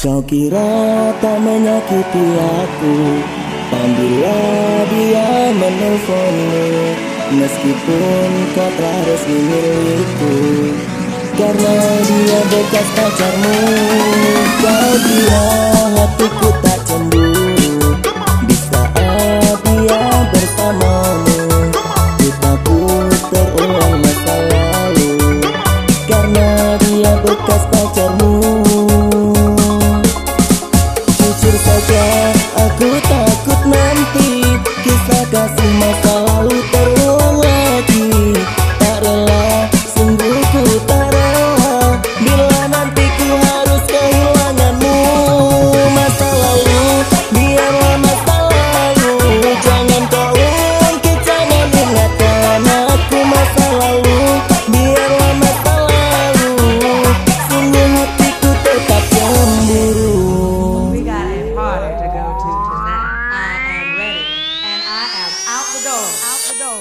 Kau kira tak menyakiti aku apabila dia menelponmu, meskipun kau telah resmi milikku, karena dia bekas pacarmu. Kau kira hatiku tak cemburu di saat dia bersamamu. Ku takut terulang masa lalu karena dia bekas pacarmu. Jujur saja aku takut nanti kisah kasih masa lalu terulang lagi. Tak rela, sungguh ku tak rela bila nanti ku harus kehilanganmu. Masa lalu biarlah masa lalu, jangan kau ungkit, jangan ingatkan aku. Masa lalu biarlah masa lalu, sungguh hatiku tetap cemburu. To go to tonight. I am ready and I am out the door. Out the door.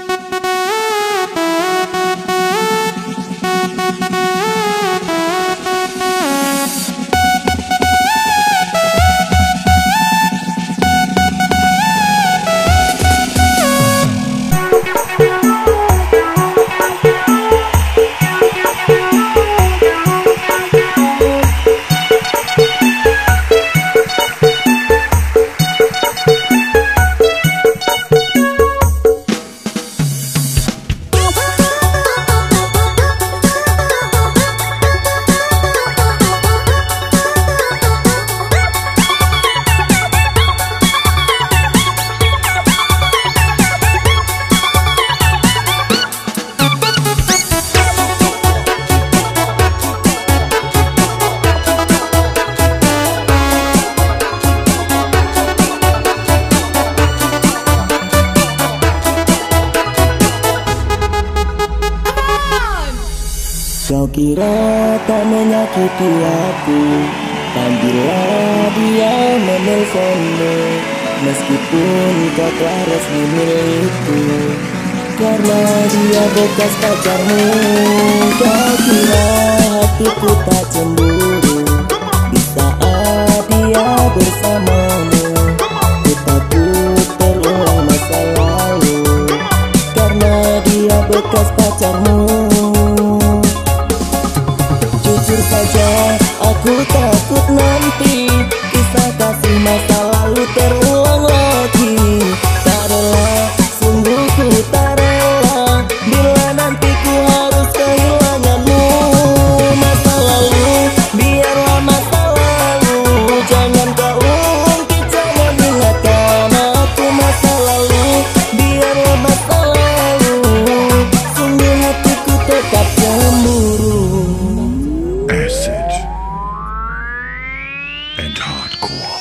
Kau kira tak menyakiti aku apabila dia menelponmu, meskipun kau telah resmi milikku, karena dia bekas pacarmu. Kau kira hatiku tak cemburu di saat dia bersamamu. Ku takut terulang masa lalu karena dia bekas pacarmu. Jujur saja aku takut nanti kisah kasih masa lalu terulang lagi. Tak rela, sungguh ku tak rela bila nanti ku harus kehilanganmu. Masa lalu biarlah masa lalu, jangan kau ungkit, jangan ingatkan aku. Masa lalu biarlah masa lalu, sungguh hatiku tetap cemburu. Acid and hardcore.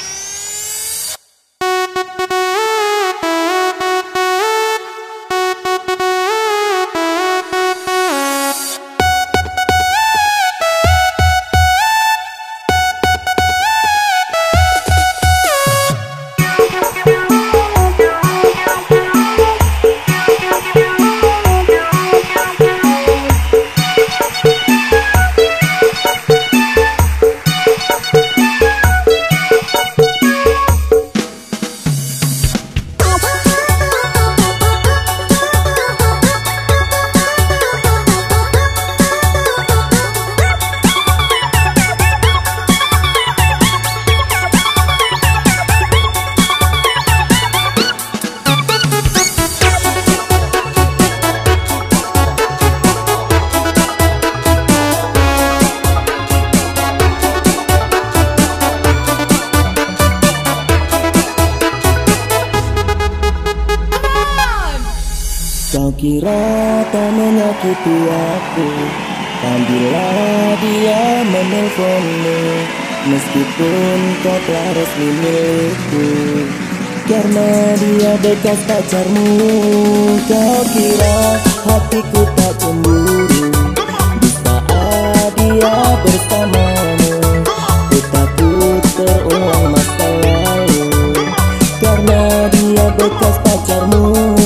Kau kira tak menyakiti aku apabila dia menelponmu, meskipun kau telah resmi milikku, karena dia bekas pacarmu. Kau kira hatiku tak cemburu di saat dia bersamamu. Ku takut terulang masa lalu karena dia bekas pacarmu.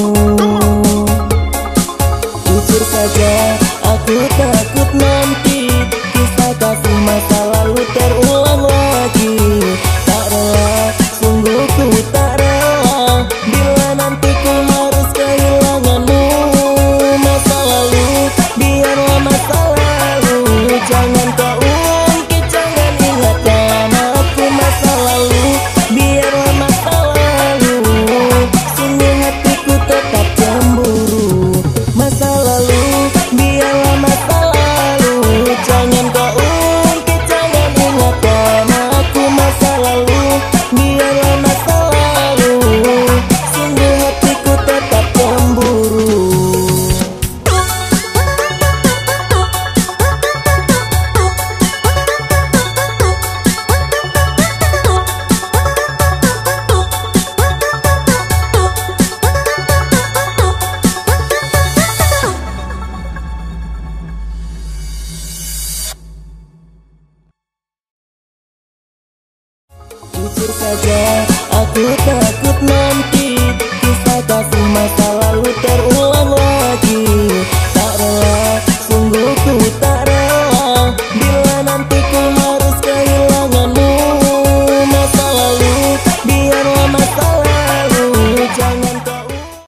Jujur saja aku takut nanti kisah kasih masa lalu terulang lagi. Jangan kau ungkit, jangan ingatkan aku masa lalu. Biarlah masa lalu, sungguh hatiku tetap cemburu. Masa lalu, biarlah masa lalu. Jangan kau ungkit, jangan ingatkan aku masa lalu. Biarlah masa lalu, sungguh hatiku tetap cemburu. Jujur saja, aku takut nanti kisah kasih masa lalu terulang.